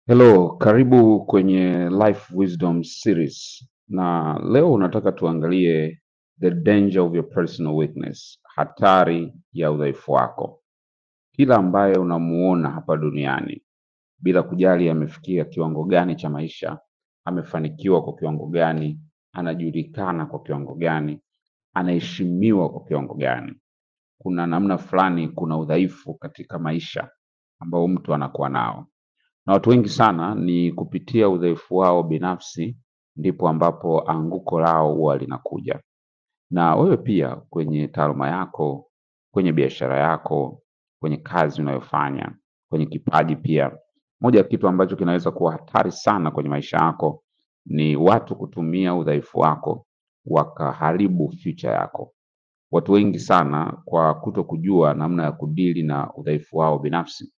Hello, karibu kwenye Life Wisdom Series. Na leo nataka tuangalie the danger of your personal weakness, hatari ya udhaifu wako. Kila ambaye unamuona hapa duniani, bila kujali amefikia kiwango gani cha maisha, amefanikiwa kwa kiwango gani, anajulikana kwa kiwango gani, anaheshimiwa kwa kiwango gani, kuna namna fulani, kuna udhaifu katika maisha ambao mtu anakuwa nao na watu wengi sana ni kupitia udhaifu wao binafsi ndipo ambapo anguko lao huwa linakuja. Na wewe pia kwenye taaluma yako, kwenye biashara yako, kwenye kazi unayofanya, kwenye kipaji pia, moja ya kitu ambacho kinaweza kuwa hatari sana kwenye maisha yako ni watu kutumia udhaifu wako wakaharibu future yako. Watu wengi sana kwa kutokujua namna ya kudili na udhaifu wao binafsi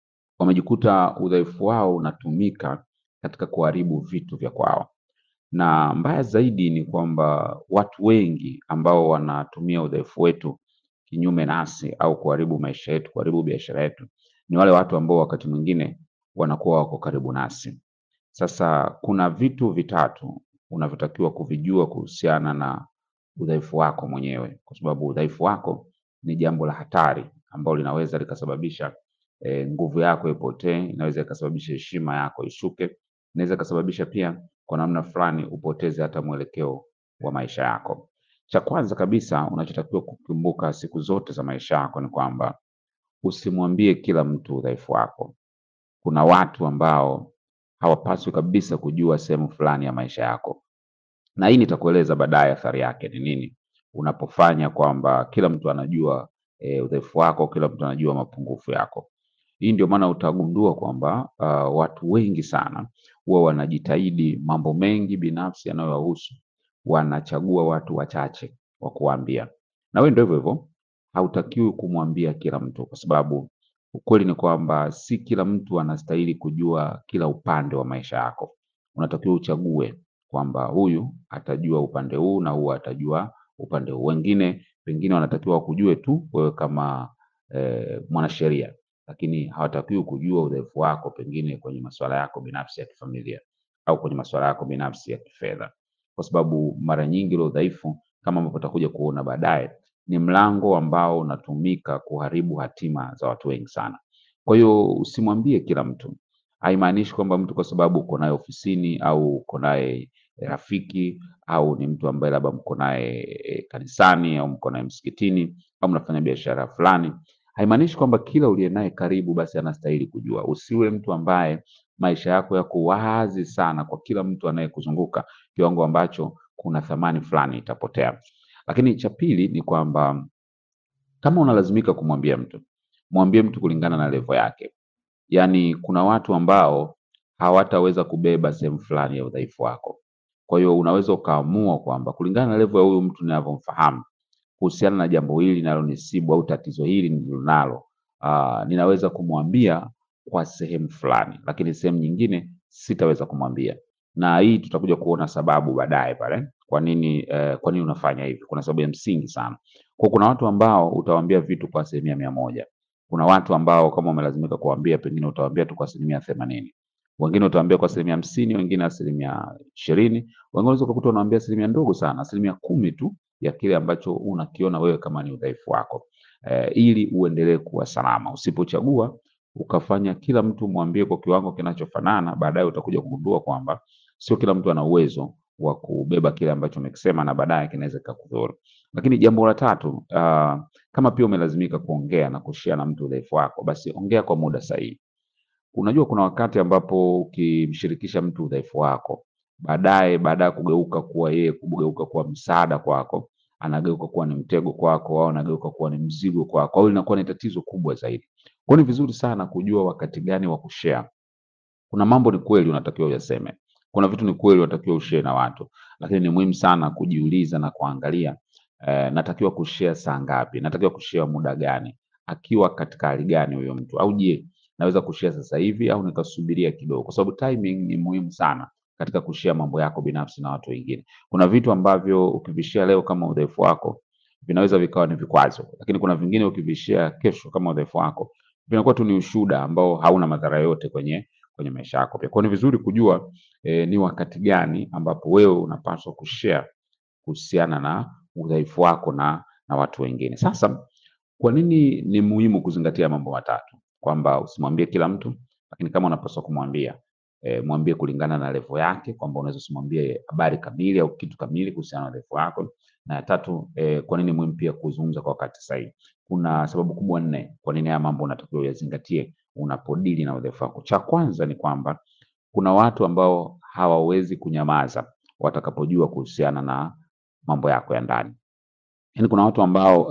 wamejikuta udhaifu wao unatumika katika kuharibu vitu vya kwao. Na mbaya zaidi ni kwamba watu wengi ambao wanatumia udhaifu wetu kinyume nasi au kuharibu maisha yetu, kuharibu biashara yetu, ni wale watu ambao wakati mwingine wanakuwa wako karibu nasi. Sasa kuna vitu vitatu unavyotakiwa kuvijua kuhusiana na udhaifu wako mwenyewe, kwa sababu udhaifu wako ni jambo la hatari ambalo linaweza likasababisha nguvu yako ipotee, inaweza ikasababisha heshima yako ishuke, inaweza ikasababisha pia kwa namna fulani upoteze hata mwelekeo wa maisha yako. Cha kwanza kabisa unachotakiwa kukumbuka siku zote za maisha yako ni kwamba usimwambie kila mtu udhaifu wako. Kuna watu ambao hawapaswi kabisa kujua sehemu fulani ya maisha yako, na hii nitakueleza baadaye athari yake ni nini unapofanya kwamba kila mtu anajua udhaifu wako, kila mtu anajua mapungufu yako. Hii ndio maana utagundua kwamba watu wengi sana huwa wanajitahidi mambo mengi binafsi yanayowahusu, wanachagua watu wachache wa kuwaambia. Na wewe ndio hivyo hivyo, hautakiwi kumwambia kila mtu, kwa sababu ukweli ni kwamba si kila mtu anastahili kujua kila upande wa maisha yako. Unatakiwa uchague kwamba huyu atajua upande huu na huyu atajua upande huu. Wengine pengine wanatakiwa wakujue tu wewe kama mwanasheria, lakini hawatakiwi kujua udhaifu wako pengine kwenye masuala yako binafsi ya kifamilia au kwenye masuala yako binafsi ya kifedha, kwa sababu mara nyingi ule udhaifu kama ambavyo utakuja kuona baadaye ni mlango ambao unatumika kuharibu hatima za watu wengi sana. Kwa hiyo usimwambie kila mtu. Haimaanishi kwamba mtu kwa sababu uko naye ofisini au uko naye rafiki au ni mtu ambaye labda mko naye kanisani au mko naye msikitini au mnafanya biashara fulani, haimaanishi kwamba kila uliye naye karibu basi anastahili kujua. Usiwe mtu ambaye maisha yako yako wazi sana kwa kila mtu anayekuzunguka, kiwango ambacho kuna thamani fulani itapotea. Lakini cha pili ni kwamba kama unalazimika kumwambia mtu, mwambie mtu kulingana na level yake. Yaani kuna watu ambao hawataweza kubeba sehemu fulani ya udhaifu wako. Kwa hiyo unaweza ukaamua kwamba kulingana na level ya huyu mtu ninavyomfahamu, kuhusiana na jambo hili linalonisibu au tatizo hili nililonalo, ninaweza kumwambia kwa sehemu fulani, lakini sehemu nyingine sitaweza kumwambia. Na hii tutakuja kuona sababu baadaye pale, kwa nini unafanya hivi. Kuna sababu ya msingi sana. Kuna watu ambao utawaambia vitu kwa 100%. Kuna watu ambao kama umelazimika kuwaambia pengine utawaambia tu kwa 80%. Wengine utawaambia kwa 50%, wengine 20%, wengine unaweza kukuta unawaambia asilimia ndogo sana, 10% tu ya kile ambacho unakiona wewe kama ni udhaifu wako. Ili uendelee kuwa salama. Usipochagua ukafanya kila mtu mwambie kwa kiwango kinachofanana, baadaye utakuja kugundua kwamba sio kila mtu ana uwezo wa kubeba kile ambacho umekisema na baadaye kinaweza kikakudhuru. Lakini jambo la tatu, kama pia umelazimika kuongea na kushare na mtu udhaifu wako, basi ongea kwa muda sahihi. Unajua kuna wakati ambapo ukimshirikisha mtu udhaifu wako, baadaye baada ya kugeuka kuwa yeye kugeuka kuwa msaada kwako, anageuka kuwa ni mtego kwako au anageuka kuwa ni mzigo kwako au linakuwa ni tatizo kubwa zaidi. Kwa hiyo ni vizuri sana kujua wakati gani wa kushare. Kuna mambo ni kweli unatakiwa uyaseme. Kuna vitu ni kweli unatakiwa ushare na watu. Lakini ni muhimu sana kujiuliza na kuangalia natakiwa kushare saa ngapi? Natakiwa kushare muda gani? Akiwa katika hali gani huyo mtu? Au je, naweza kushare sasa hivi au nikasubiria kidogo? Kwa sababu timing ni muhimu sana katika kushare mambo yako binafsi na watu wengine. Kuna vitu ambavyo ukivishare leo kama udhaifu wako vinaweza vikawa ni vikwazo. Lakini kuna vingine ukivishare kesho kama udhaifu wako vinakuwa tu ni ushuhuda ambao hauna madhara yote kwenye kwenye maisha yako pia. Kwa hiyo ni vizuri kujua ni wakati gani ambapo wewe unapaswa kushare kuhusiana na udhaifu wako na watu wengine. Sasa kwa nini ni muhimu kuzingatia mambo matatu? Kwamba usimwambie kila mtu, lakini kama unapaswa kumwambia mwambie kulingana na level yake, kwamba unaweza usimwambie habari kamili au kitu kamili kuhusiana na level yako. Na ya tatu, kwa nini muhimu pia kuzungumza kwa wakati sahihi? Kuna sababu kubwa nne kwa nini haya mambo unatakiwa uyazingatie unapodili na udhaifu wako. Cha kwanza ni kwamba kuna watu ambao hawawezi kunyamaza watakapojua kuhusiana na mambo yako ya ndani. Yaani kuna watu ambao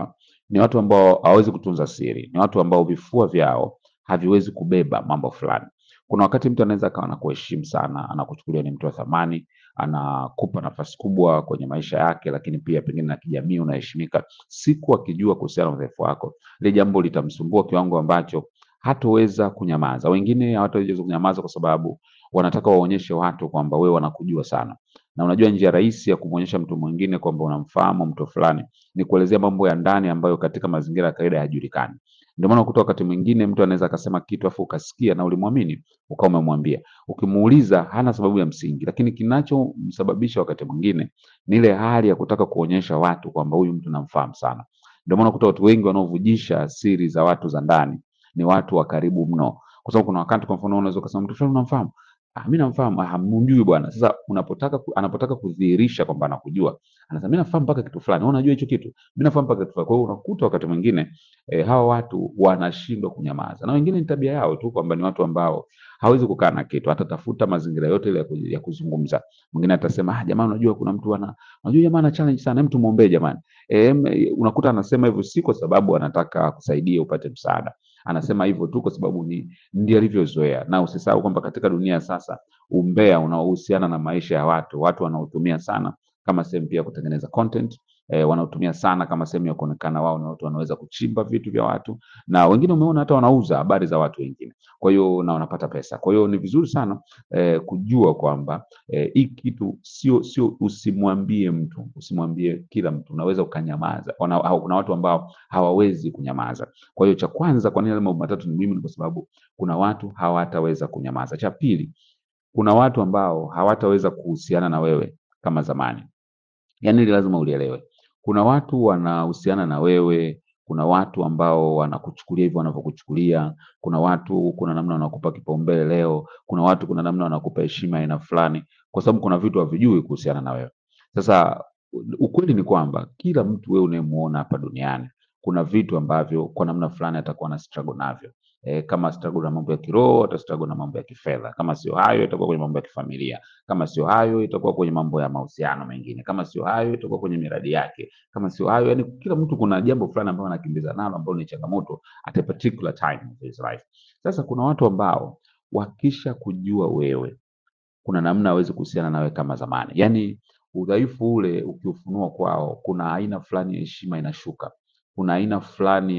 ni watu ambao hawawezi kutunza siri. Ni watu ambao vifua vyao haviwezi kubeba mambo fulani. Kuna wakati mtu anaweza akawa anakuheshimu sana, anakuchukulia ni mtu wa thamani, anakupa nafasi kubwa kwenye maisha yake, lakini pia pengine na kijamii unaheshimika. Siku akijua kuhusiana na udhaifu wako, ile jambo litamsumbua kiwango ambacho hatoweza kunyamaza. Wengine hawataweza kunyamaza kwa sababu wanataka waonyeshe watu kwamba wewe wanakujua sana. Na unajua njia rahisi ya kumwonyesha mtu mwingine kwamba unamfahamu mtu fulani ni kuelezea mambo ya ndani ambayo katika mazingira ya kawaida hayajulikani. Ndio maana ukuta wakati mwingine mtu anaweza akasema kitu afu ukasikia na ulimwamini, ukawa umemwambia. Ukimuuliza hana sababu ya msingi, lakini kinachomsababisha wakati mwingine ni ile hali ya kutaka kuonyesha watu kwamba huyu mtu namfahamu sana. Ndio maana ukuta watu wengi wanaovujisha siri za watu za ndani ni watu wa karibu mno. Kwa sababu kuna wakati kwa mfano unaweza kusema mtu fulani unamfahamu? Mimi namfahamu. Hamjui bwana. Sasa anapotaka kudhihirisha kwamba anakujua, anasema mimi nafahamu mpaka kitu fulani. Wewe unajua hicho kitu? Mimi nafahamu mpaka kitu fulani. Kwa hiyo unakuta wakati mwingine hawa watu wanashindwa kunyamaza. Na wengine ni tabia yao tu kwamba ni watu ambao hawezi kukaa na kitu, atatafuta mazingira yote ile ya kuzungumza. Mwingine atasema jamani, unajua kuna mtu unajua jamaa ana challenge sana, hem tumuombee jamani. Unakuta anasema hivyo si kwa sababu anataka kusaidia upate msaada. Anasema hivyo tu kwa sababu ndiye alivyozoea. Na usisahau kwamba katika dunia sasa umbea unaohusiana na maisha ya watu wanaotumia sana kama sehemu pia ya kutengeneza content, wanaotumia sana kama sehemu ya kuonekana wao ni watu wanaweza kuchimba vitu vya watu, na wengine umeona hata wanauza habari za watu wengine. Kwa hiyo na wanapata pesa. Kwa hiyo ni vizuri sana kujua kwamba hii kitu sio usimwambie mtu, usimwambie kila mtu, unaweza ukanyamaza. Kuna watu ambao hawawezi kunyamaza. Kwa hiyo cha kwanza, kwa nini mambo matatu ni muhimu? Ni kwa sababu kuna watu hawataweza kunyamaza. Cha pili, kuna watu ambao hawataweza kuhusiana na wewe kama zamani. Yaani hili lazima ulielewe. Kuna watu wanahusiana na wewe, kuna watu ambao wanakuchukulia hivyo wanavyokuchukulia, kuna watu kuna namna wanakupa kipaumbele leo, kuna watu kuna namna wanakupa heshima aina fulani, kwa sababu kuna vitu havijui kuhusiana na wewe. Sasa ukweli ni kwamba kila mtu wewe unayemuona hapa duniani, kuna vitu ambavyo kwa namna fulani atakuwa na struggle navyo. Kama struggle na mambo ya kiroho, ata struggle na mambo ya kifedha. Kama sio hayo, itakuwa kwenye mambo ya kifamilia. Kama sio hayo, itakuwa kwenye mambo ya mahusiano mengine. Kama sio hayo, itakuwa kwenye miradi yake. Kama sio hayo, yani kila mtu kuna jambo fulani ambalo anakimbiza nalo ambalo ni changamoto at a particular time of his life. Sasa kuna watu ambao wakisha kujua wewe, kuna namna hawezi kuhusiana nawe kama zamani. Yaani udhaifu ule ukiufunua kwao, kuna aina fulani ya heshima inashuka. Kuna aina fulani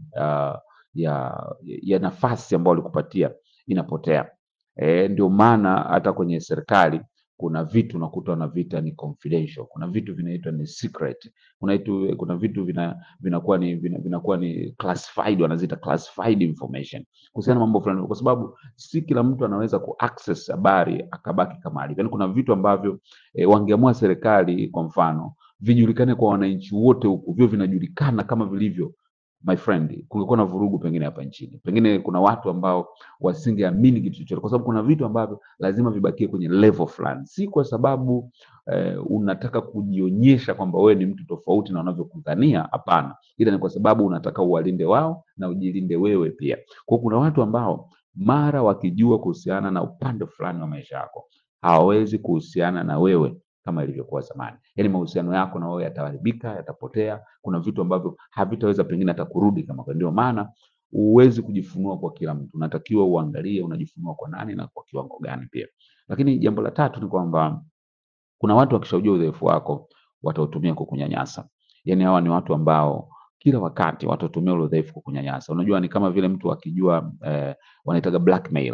ya nafasi ambayo walikupatia inapotea. Ndio maana hata kwenye serikali kuna vitu unakuta wanaviita ni confidential. Kuna vitu vinaitwa ni secret. Kuna vitu vinakuwa ni classified, wanaziita classified information. Kuhusiana na mambo fulani, kwa sababu si kila mtu anaweza kuaccess habari akabaki kama alivyo. Yaani kuna vitu ambavyo wangeamua serikali kwa mfano vijulikane kwa wananchi wote huku, vio vinajulikana kama vilivyo, my friend, kungekuwa na vurugu pengine hapa nchini. Pengine kuna watu ambao wasingeamini kitu chochote, kwa sababu kuna vitu ambavyo lazima vibakie kwenye level fulani, si kwa sababu unataka kujionyesha kwamba wewe ni mtu tofauti na wanavyokudhania. Hapana, ila ni kwa sababu unataka uwalinde wao na ujilinde wewe pia. Kwa kuna watu ambao mara wakijua kuhusiana na upande fulani wa maisha yako, hawawezi kuhusiana na wewe kama ilivyokuwa zamani. Yaani mahusiano yako na wewe yataharibika, yatapotea. Kuna vitu ambavyo havitaweza pengine hata kurudi kama kwa. Ndio maana huwezi kujifunua kwa kila mtu. Unatakiwa uangalie unajifunua kwa nani na kwa kiwango gani pia. Lakini jambo la tatu ni kwamba kuna watu wakishaujua udhaifu wako watautumia kukunyanyasa. Yaani hawa ni watu ambao kila wakati watatumia ule udhaifu kukunyanyasa. Unajua ni kama vile mtu akijua wanaitaga blackmail.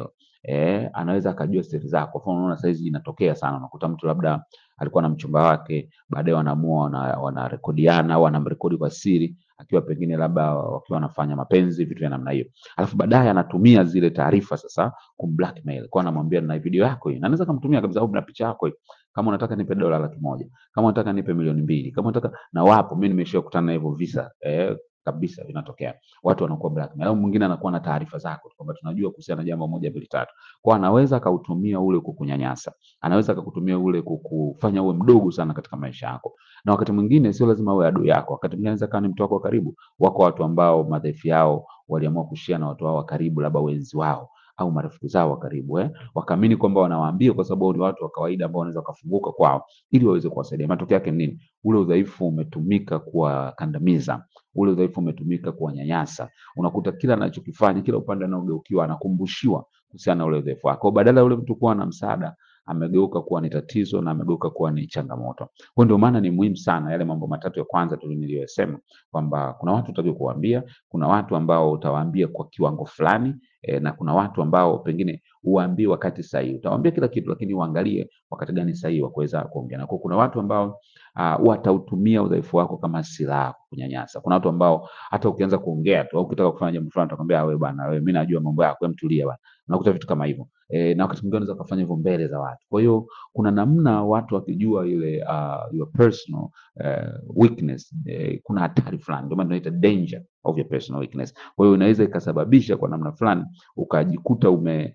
anaweza akajua siri zako. Kwa mfano unaona saizi inatokea sana, unakuta mtu labda alikuwa na mchumba wake, baadaye wanaamua wanarekodiana au wanamrekodi kwa siri, akiwa pengine labda wakiwa wanafanya mapenzi, vitu vya namna hiyo. Alafu baadaye anatumia zile taarifa sasa kumblackmail. Kwa anamwambia na video yako hii. Na anaweza kumtumia kabisa au na picha yako hii. Kama unataka nipe $100,000, kama unataka nipe $2,000,000, kama unataka na wapo mimi nimeshakutana na hivyo visa kabisa vinatokea. Watu wanakuwa blackmail au mwingine anakuwa na taarifa zako kwamba tunajua kuhusiana na jambo moja mbili tatu. Kwa anaweza akautumia ule kukunyanyasa. Anaweza akakutumia ule kukufanya uwe mdogo sana katika maisha yako. Na wakati mwingine sio lazima awe adui yako. Wakati mwingine anaweza kuwa ni mtu wako wa karibu. Wako watu ambao madhaifu yao waliamua kushare na watu wao wa karibu, labda wenzi wao au marafiki zao wa karibu wakaamini kwamba wanawaambia kwa sababu ni watu wa kawaida ambao wanaweza kufunguka kwao ili waweze kuwasaidia. Matokeo yake ni nini? Ule udhaifu umetumika kuwakandamiza, ule udhaifu umetumika kuwanyanyasa. Unakuta kila anachokifanya, kila upande anaogeukiwa anakumbushiwa kuhusiana na ule udhaifu wake. Badala ya ule mtu kuwa na msaada, amegeuka kuwa ni tatizo na amegeuka kuwa ni changamoto. Kwa ndio maana ni muhimu sana yale mambo matatu ya kwanza tu niliyosema kwamba kuna watu utakao kuambia, kuna watu ambao utawaambia kwa kiwango fulani na kuna watu ambao pengine uwaambie wakati sahihi. Utawaambia kila kitu lakini uangalie wakati gani sahihi wa kuweza kuongea. Na kuna watu ambao watautumia udhaifu wako kama silaha kukunyanyasa. Kuna watu ambao hata ukianza kuongea tu au ukitaka kufanya jambo fulani atakwambia wewe bwana, wewe mimi najua mambo yako, wewe mtulie bwana. Unakuta vitu kama hivyo. Na wakati mwingine unaweza kufanya hivyo mbele za watu. Kwa hiyo kuna namna watu wakijua ile your personal weakness, kuna hatari fulani. Ndio maana tunaita danger of your personal weakness. Kwa hiyo inaweza ikasababisha kwa namna fulani ukajikuta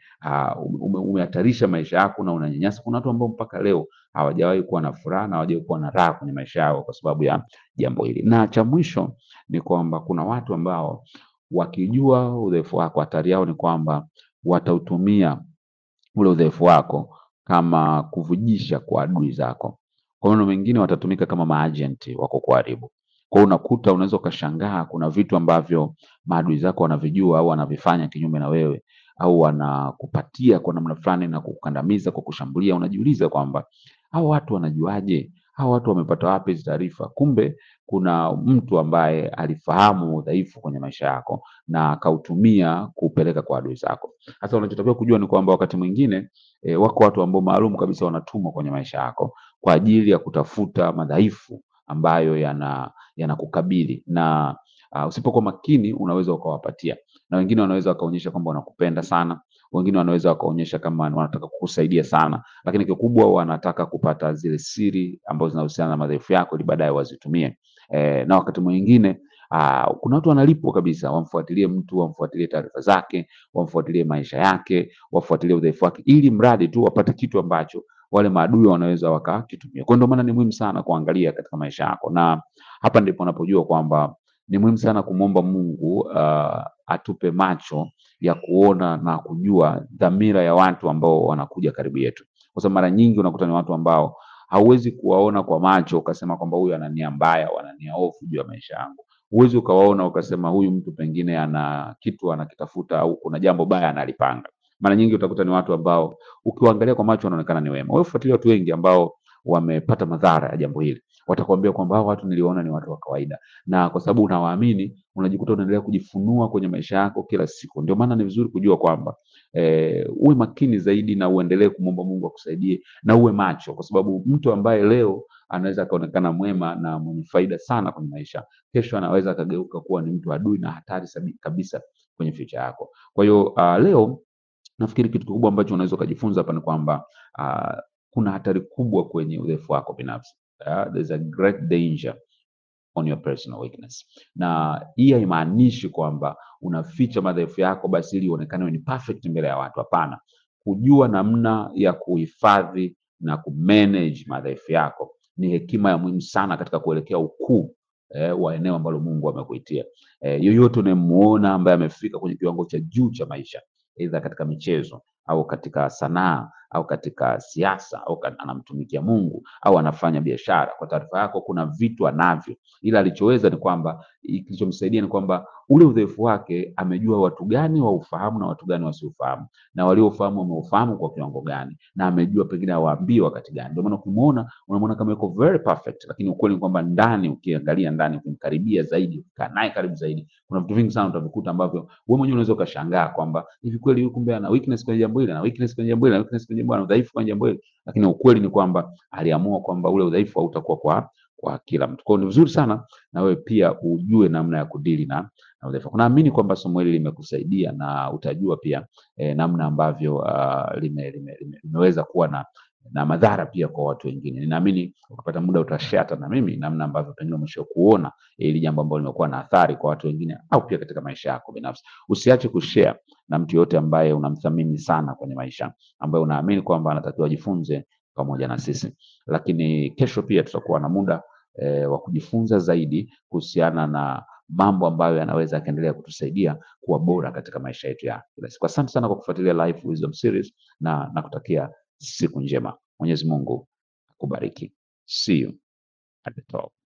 umehatarisha maisha yako na unanyanyasa. Kuna watu ambao mpaka leo hawajawahi kuwa na furaha na hawajawahi kuwa na raha kwenye maisha yao kwa sababu ya jambo hili. Na cha mwisho ni kwamba kuna watu ambao wakijua udhaifu wako, hatari yao ni kwamba watautumia ule udhaifu wako kama kuvujisha kwa adui zako. Kwa hiyo wengine watatumika kama maagenti wako kuharibu. Kwa hiyo unakuta unaweza ukashangaa kuna vitu ambavyo maadui zako wanavijua au wanavifanya kinyume na wewe au wanakupatia kwa namna fulani na kukandamiza, kwa kushambulia. Unajiuliza kwamba hao watu wanajuaje? Hao watu wamepata wapi hizo taarifa? Kumbe kuna mtu ambaye alifahamu udhaifu kwenye maisha yako na akautumia kupeleka kwa adui zako. Sasa unachotakiwa kujua ni kwamba wakati mwingine wako watu ambao maalum kabisa wanatumwa kwenye maisha yako kwa ajili ya kutafuta madhaifu ambayo yanakukabili na usipokuwa makini unaweza ukawapatia. Na wengine wanaweza wakaonyesha kwamba wanakupenda sana, wengine wanaweza wakaonyesha kama wanataka kukusaidia sana, lakini kikubwa wanataka kupata zile siri ambazo zinahusiana na madhaifu yako ili baadaye wazitumie. Na wakati mwingine kuna watu wanalipwa kabisa wamfuatilie mtu, wamfuatilie taarifa zake, wamfuatilie maisha yake, wafuatilie udhaifu wake ili mradi tu wapate kitu ambacho wale maadui wanaweza wakakitumia. Kwa ndio maana ni muhimu sana kuangalia katika maisha yako. Na hapa ndipo unapojua kwamba ni muhimu sana kumwomba Mungu atupe macho ya kuona na kujua dhamira ya watu ambao wanakuja karibu yetu. Kwa sababu mara nyingi unakuta ni watu ambao hauwezi kuwaona kwa macho ukasema kwamba huyu ana nia mbaya, ana nia ovu juu ya maisha yangu. Huwezi ukawaona ukasema huyu mtu pengine ana kitu anakitafuta au kuna jambo baya analipanga. Mara nyingi utakuta ni watu ambao ukiwaangalia kwa macho wanaonekana ni wema. Wewe fuatilia watu wengi ambao wamepata madhara ya jambo hili. Watakwambia kwamba hao watu niliona ni watu wa kawaida. Na kwa sababu unawaamini, unajikuta unaendelea kujifunua kwenye maisha yako kila siku. Ndio maana ni vizuri kujua kwamba uwe makini zaidi na uendelee kumwomba Mungu akusaidie na uwe macho, kwa sababu mtu ambaye leo anaweza kaonekana mwema na mwenye faida sana kwenye maisha, kesho anaweza kageuka kuwa ni mtu adui na hatari kabisa kwenye future yako. Kwa hiyo leo nafikiri kitu kikubwa ambacho unaweza kujifunza hapa ni kwamba kuna hatari kubwa kwenye udhaifu wako binafsi. There's a great danger on your personal weakness. Na hii haimaanishi kwamba unaficha madhaifu yako basi ili uonekane ni perfect mbele ya watu. Hapana. Kujua namna ya kuhifadhi na kumanage madhaifu yako ni hekima ya muhimu sana katika kuelekea ukuu wa eneo ambalo Mungu amekuitia. Yoyote unayemuona ambaye amefika kwenye kiwango cha juu cha maisha, aidha katika michezo au katika sanaa au katika siasa au anamtumikia Mungu au anafanya biashara. Kwa taarifa yako, kuna vitu anavyo, ila alichoweza ni kwamba kilichomsaidia ni kwamba ule udhaifu wake amejua watu gani waufahamu na watu gani wasiufahamu, na waliofahamu wameufahamu kwa kiwango gani, na amejua pengine awaambie wakati gani. Ndio maana ukimuona unamuona kama yuko very perfect, lakini ukweli ni kwamba ndani, ukiangalia ndani, ukimkaribia zaidi, ukikaa naye karibu zaidi, kuna vitu vingi sana utavikuta ambavyo wewe mwenyewe unaweza ukashangaa kwamba hivi kweli huyu kumbe ana weakness kwenye jambo hili, na weakness kwenye jambo hili, na weakness kwenye jambo hili, na udhaifu kwenye jambo hili. Lakini ukweli ni kwamba aliamua kwamba ule udhaifu hautakuwa kwa kila mtu. Kwa hiyo ni vizuri sana na wewe pia ujue namna ya kudili na udhaifu. Naamini kwamba somo hili limekusaidia na utajua pia namna ambavyo limeweza kuwa na madhara pia kwa watu wengine. Ninaamini ukipata muda utashare hata na mimi namna ambavyo pengine umesha kuona hili jambo ambalo limekuwa na athari kwa watu wengine au pia katika maisha yako binafsi. Usiache kushare na mtu yote ambaye unamthamini sana kwenye maisha, ambaye unaamini kwamba anatakiwa ajifunze pamoja na sisi. Lakini kesho pia tutakuwa na muda wa kujifunza zaidi kuhusiana na mambo ambayo yanaweza yakaendelea kutusaidia kuwa bora katika maisha yetu ya kila siku. Asante sana kwa kufuatilia Life Wisdom Series na nakutakia siku njema. Mwenyezi Mungu akubariki. See you at the top.